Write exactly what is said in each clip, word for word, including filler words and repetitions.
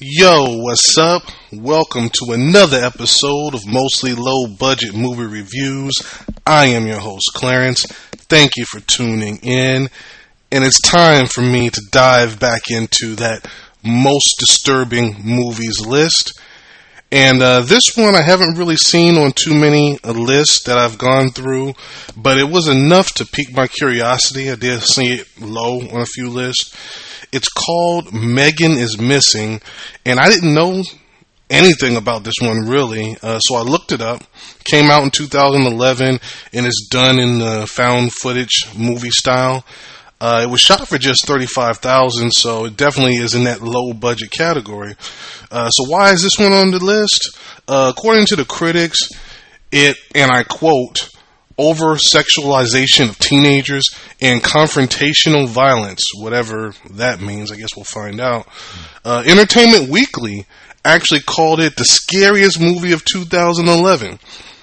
Yo, what's up? Welcome to another episode of Mostly Low Budget Movie Reviews. I am your host, Clarence. Thank you for tuning in. And it's time for me to dive back into that most disturbing movies list. And uh, this one I haven't really seen on too many uh, lists that I've gone through, but it was enough to pique my curiosity. I did see it low on a few lists. It's called Megan is Missing, and I didn't know anything about this one really, uh, so I looked it up. Came out in two thousand eleven, and it's done in the found footage movie style. Uh, it was shot for just thirty-five thousand dollars, so it definitely is in that low budget category. Uh, so why is this one on the list? Uh, according to the critics, it, and I quote, over-sexualization of teenagers and confrontational violence, whatever that means. I guess we'll find out. Uh, Entertainment Weekly actually called it the scariest movie of two thousand eleven.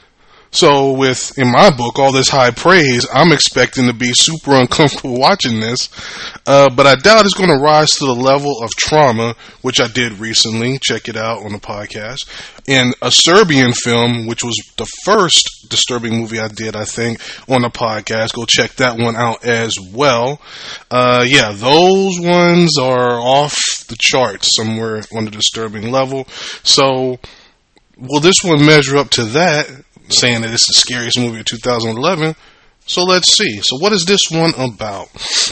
So with, in my book, all this high praise, I'm expecting to be super uncomfortable watching this. Uh, but I doubt it's going to rise to the level of Trauma, which I did recently. Check it out on the podcast. And a Serbian film, which was the first disturbing movie I did, I think, on the podcast. Go check that one out as well. Uh, yeah, those ones are off the charts somewhere on the disturbing level. So, will this one measure up to that? Saying that it's the scariest movie of two thousand eleven. So let's see. So what is this one about?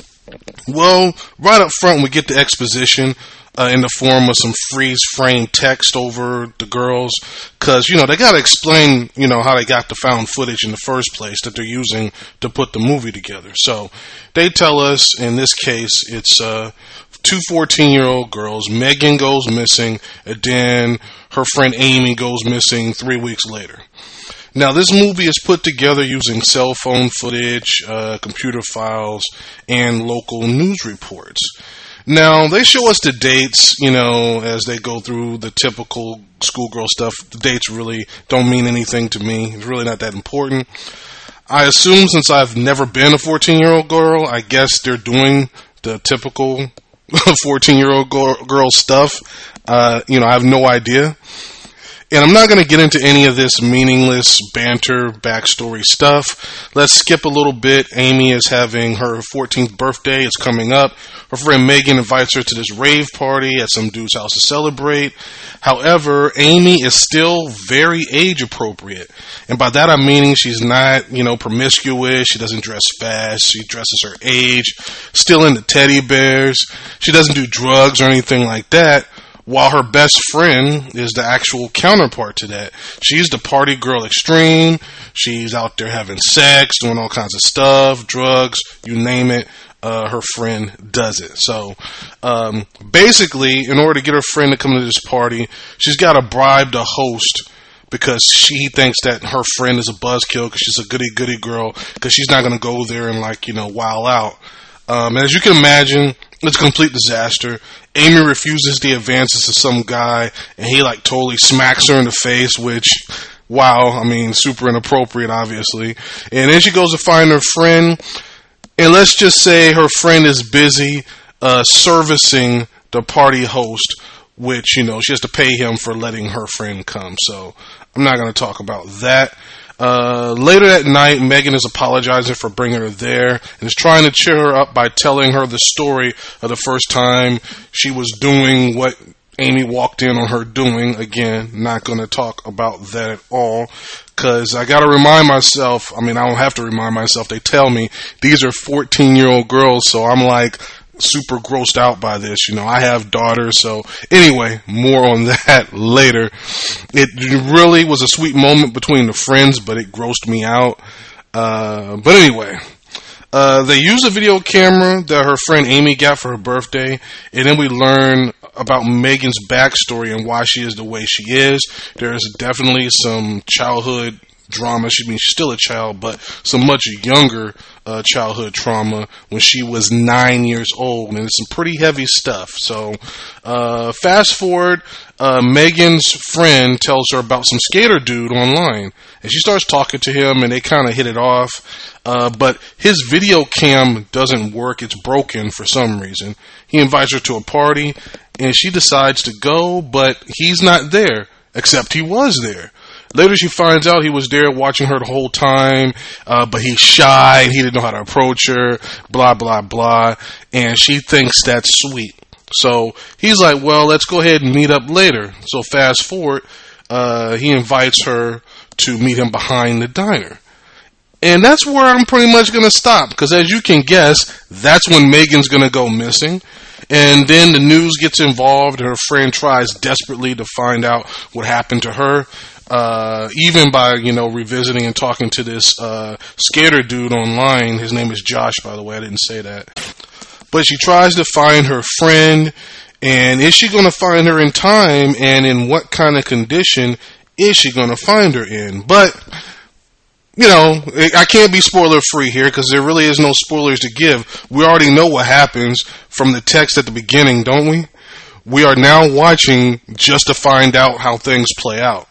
Well, right up front we get the exposition uh, in the form of some freeze frame text over the girls, because you know they got to explain you know how they got the found footage in the first place that they're using to put the movie together. So they tell us in this case it's uh, two fourteen-year-old girls. Megan goes missing, and then her friend Amy goes missing three weeks later. Now, this movie is put together using cell phone footage, uh, computer files, and local news reports. Now, they show us the dates, you know, as they go through the typical schoolgirl stuff. The dates really don't mean anything to me. It's really not that important. I assume since I've never been a fourteen-year-old girl, I guess they're doing the typical fourteen-year-old girl stuff. Uh, you know, I have no idea. And I'm not going to get into any of this meaningless banter, backstory stuff. Let's skip a little bit. Amy is having her fourteenth birthday. It's coming up. Her friend Megan invites her to this rave party at some dude's house to celebrate. However, Amy is still very age appropriate. And by that I'm meaning she's not, you know, promiscuous. She doesn't dress fast. She dresses her age. Still into teddy bears. She doesn't do drugs or anything like that. While her best friend is the actual counterpart to that. She's the party girl extreme. She's out there having sex, doing all kinds of stuff, drugs, you name it. Uh, her friend does it. So, um, basically, in order to get her friend to come to this party, she's got to bribe the host because she thinks that her friend is a buzzkill because she's a goody-goody girl because she's not going to go there and, like, you know, wow out. Um, as you can imagine, it's a complete disaster. Amy refuses the advances of some guy, and he, like, totally smacks her in the face, which, wow, I mean, super inappropriate, obviously. And then she goes to find her friend, and let's just say her friend is busy uh, servicing the party host, which, you know, she has to pay him for letting her friend come. So I'm not going to talk about that. Uh, later that night, Megan is apologizing for bringing her there and is trying to cheer her up by telling her the story of the first time she was doing what Amy walked in on her doing. Again, not going to talk about that at all because I got to remind myself, I mean, I don't have to remind myself, they tell me these are fourteen-year-old girls, so I'm like super grossed out by this. You know, I have daughters, so anyway, more on that later. It really was a sweet moment between the friends, but it grossed me out. Uh, but anyway, uh, they use a video camera that her friend Amy got for her birthday, and then we learn about Megan's backstory and why she is the way she is. There's definitely some childhood drama. She I mean she's still a child, but some much younger uh, childhood trauma when she was nine years old, and it's some pretty heavy stuff. So, uh, fast forward, uh, Megan's friend tells her about some skater dude online, and she starts talking to him, and they kind of hit it off. Uh, but his video cam doesn't work; it's broken for some reason. He invites her to a party, and she decides to go, but he's not there, except he was there. Later she finds out he was there watching her the whole time, uh, but he's shy and he didn't know how to approach her, blah, blah, blah, and she thinks that's sweet. So he's like, well, let's go ahead and meet up later. So fast forward, uh, he invites her to meet him behind the diner. And that's where I'm pretty much going to stop, because as you can guess, that's when Megan's going to go missing. And then the news gets involved, and her friend tries desperately to find out what happened to her. Uh, even by, you know, revisiting and talking to this uh, skater dude online. His name is Josh, by the way. I didn't say that. But she tries to find her friend, and is she going to find her in time, and in what kind of condition is she going to find her in? But, you know, I can't be spoiler free here, because there really is no spoilers to give. We already know what happens from the text at the beginning, don't we? We are now watching just to find out how things play out.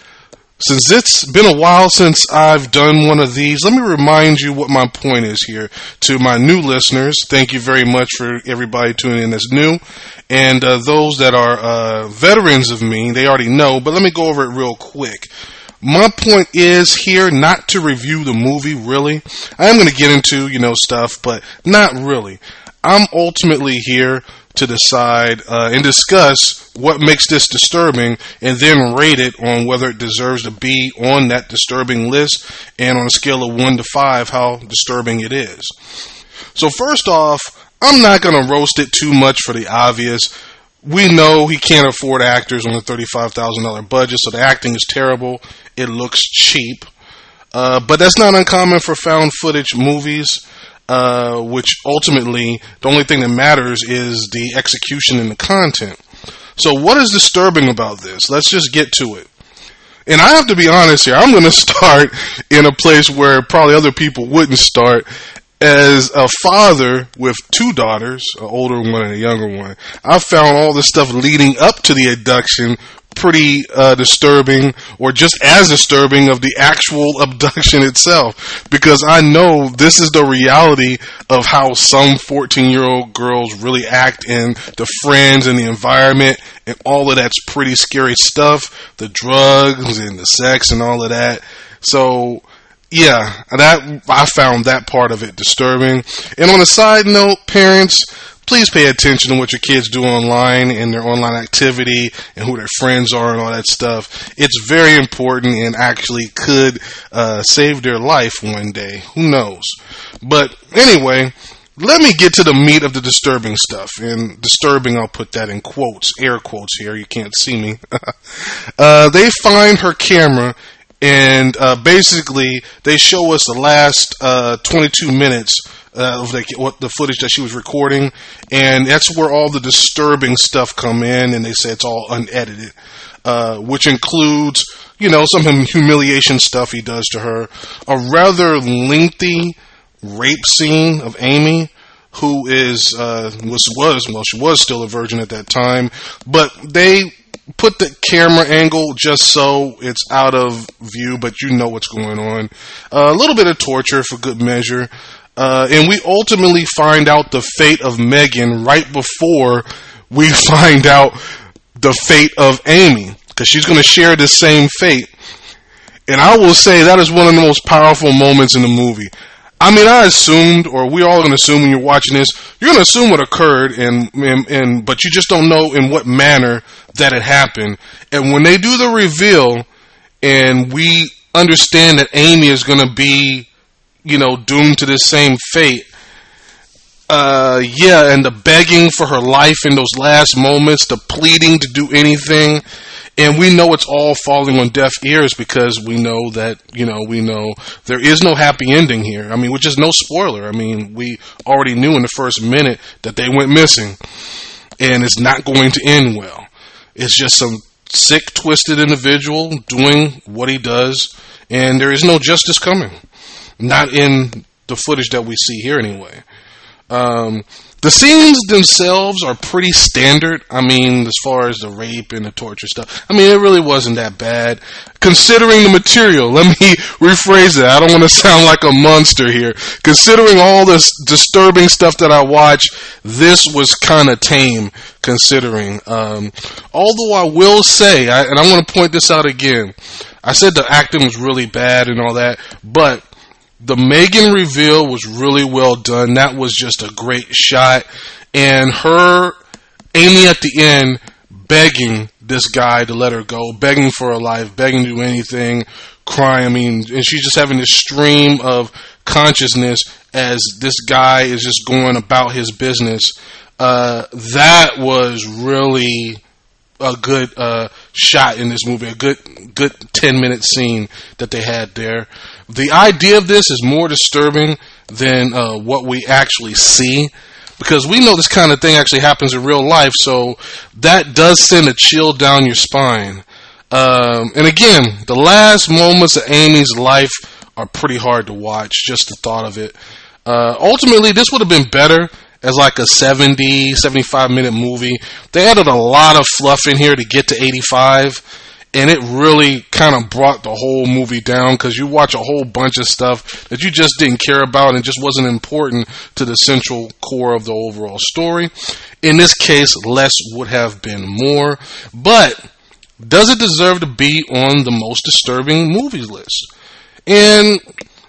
Since it's been a while since I've done one of these, let me remind you what my point is here. To my new listeners, thank you very much for everybody tuning in that's new. And uh, those that are uh, veterans of me, they already know, but let me go over it real quick. My point is here not to review the movie, really. I am going to get into, you know, stuff, but not really. I'm ultimately here to decide uh, and discuss what makes this disturbing, and then rate it on whether it deserves to be on that disturbing list, and on a scale of one to five, how disturbing it is. So first off, I'm not going to roast it too much for the obvious. We know he can't afford actors on a thirty-five thousand dollars budget, so the acting is terrible. It looks cheap. Uh, but that's not uncommon for found footage movies. Uh, which ultimately, the only thing that matters is the execution and the content. So what is disturbing about this? Let's just get to it. And I have to be honest here, I'm going to start in a place where probably other people wouldn't start. As a father with two daughters, an older one and a younger one, I found all the stuff leading up to the abduction pretty uh, disturbing, or just as disturbing of the actual abduction itself, because I know this is the reality of how some fourteen-year-old girls really act, and the friends and the environment, and all of that's pretty scary stuff, the drugs and the sex and all of that. So yeah, that I found that part of it disturbing. And on a side note, parents, please pay attention to what your kids do online and their online activity and who their friends are and all that stuff. It's very important and actually could uh, save their life one day. Who knows? But anyway, let me get to the meat of the disturbing stuff. And disturbing, I'll put that in quotes, air quotes here. You can't see me. uh, they find her camera. And uh, basically, they show us the last uh, twenty-two minutes uh, of the, what the footage that she was recording, and that's where all the disturbing stuff come in. And they say it's all unedited, uh, which includes, you know, some humiliation stuff he does to her, a rather lengthy rape scene of Amy, who is uh, was was well, she was still a virgin at that time, but they put the camera angle just so it's out of view, but you know what's going on. Uh, a little bit of torture for good measure. Uh, and we ultimately find out the fate of Megan right before we find out the fate of Amy, because she's going to share the same fate. And I will say that is one of the most powerful moments in the movie. I mean, I assumed, or we're all going to assume when you're watching this, you're going to assume what occurred, and, and and but you just don't know in what manner that it happened. And when they do the reveal, and we understand that Amy is going to be, you know, doomed to this same fate, uh, yeah, and the begging for her life in those last moments, the pleading to do anything. And we know it's all falling on deaf ears, because we know that, you know, we know there is no happy ending here. I mean, which is no spoiler. I mean, we already knew in the first minute that they went missing, and it's not going to end well. It's just some sick, twisted individual doing what he does, and there is no justice coming. Not in the footage that we see here anyway. Um, The scenes themselves are pretty standard. I mean, as far as the rape and the torture stuff, I mean, it really wasn't that bad. Considering the material, let me rephrase it. I don't want to sound like a monster here. Considering all this disturbing stuff that I watched, this was kind of tame, considering. Um, although I will say, I, and I want to point this out again, I said the acting was really bad and all that, but the Megan reveal was really well done. That was just a great shot. And her, Amy at the end, begging this guy to let her go, begging for her life, begging to do anything, crying. I mean, and she's just having this stream of consciousness as this guy is just going about his business. Uh, that was really a good uh, shot in this movie, a good good ten minute scene that they had there. The idea of this is more disturbing than uh, what we actually see, because we know this kind of thing actually happens in real life, so that does send a chill down your spine. Um, and again, the last moments of Amy's life are pretty hard to watch, just the thought of it. Uh, ultimately, this would have been better as like a seventy, seventy-five minute movie. They added a lot of fluff in here to get to eighty-five, and it really kind of brought the whole movie down, because you watch a whole bunch of stuff that you just didn't care about and just wasn't important to the central core of the overall story. In this case, less would have been more, but does it deserve to be on the most disturbing movies list? And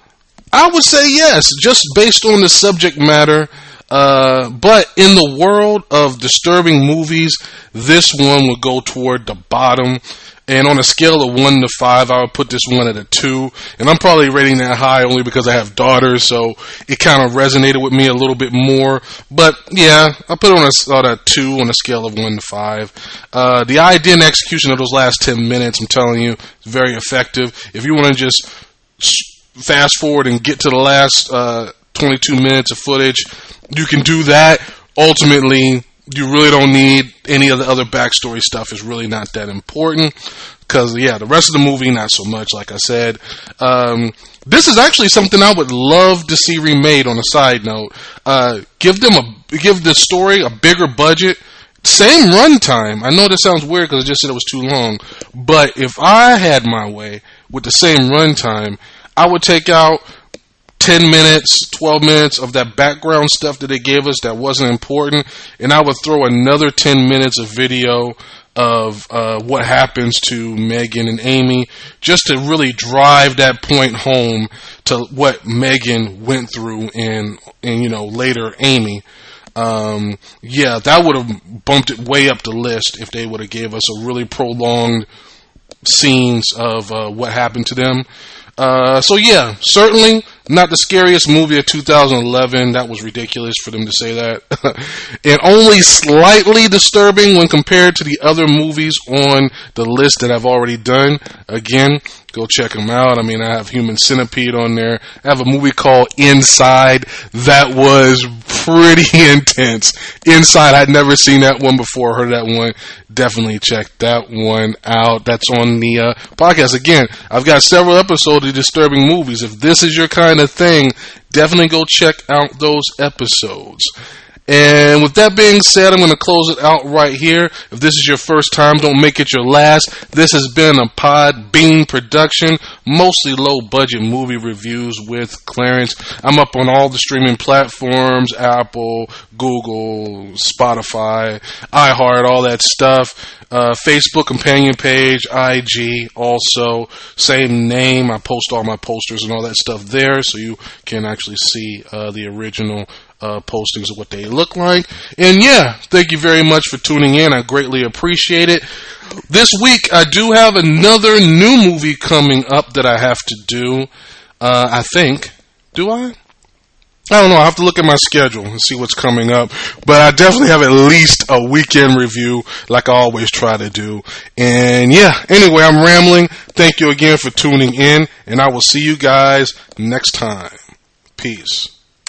I would say yes, just based on the subject matter. Uh, but in the world of disturbing movies, this one would go toward the bottom. And on a scale of one to five, I would put this one at a two. And I'm probably rating that high only because I have daughters, so it kind of resonated with me a little bit more. But yeah, I put it on a, on a two on a scale of one to five. Uh, the idea and execution of those last ten minutes, I'm telling you, is very effective. If you want to just fast forward and get to the last uh, twenty-two minutes of footage, you can do that. Ultimately, you really don't need any of the other backstory stuff. It's really not that important, because, yeah, the rest of the movie, not so much, like I said. Um, this is actually something I would love to see remade. On a side note, uh, give them a give the story a bigger budget, same runtime. I know this sounds weird because I just said it was too long, but if I had my way with the same runtime, I would take out ten minutes, twelve minutes of that background stuff that they gave us that wasn't important, and I would throw another ten minutes of video of uh, what happens to Megan and Amy, just to really drive that point home to what Megan went through and, and you know, later Amy. Um, yeah, that would have bumped it way up the list if they would have gave us a really prolonged scenes of uh, what happened to them. Uh, so yeah, certainly not the scariest movie of two thousand eleven. That was ridiculous for them to say that. And only slightly disturbing when compared to the other movies on the list that I've already done. Again, go check them out. I mean, I have Human Centipede on there. I have a movie called Inside that was pretty intense. Inside, I'd never seen that one before, heard that one. Definitely check that one out. That's on the uh, podcast. Again, I've got several episodes of disturbing movies. If this is your kind of thing, definitely go check out those episodes. And with that being said, I'm going to close it out right here. If this is your first time, don't make it your last. This has been a Podbean production, mostly low-budget movie reviews with Clarence. I'm up on all the streaming platforms, Apple, Google, Spotify, iHeart, all that stuff. Uh, Facebook companion page, I G, also same name. I post all my posters and all that stuff there, so you can actually see uh, the original uh, postings of what they look like. And yeah, thank you very much for tuning in. I greatly appreciate it. This week, I do have another new movie coming up that I have to do. Uh, I think. Do I? I don't know. I have to look at my schedule and see what's coming up. But I definitely have at least a weekend review like I always try to do. And yeah, anyway, I'm rambling. Thank you again for tuning in. And I will see you guys next time. Peace.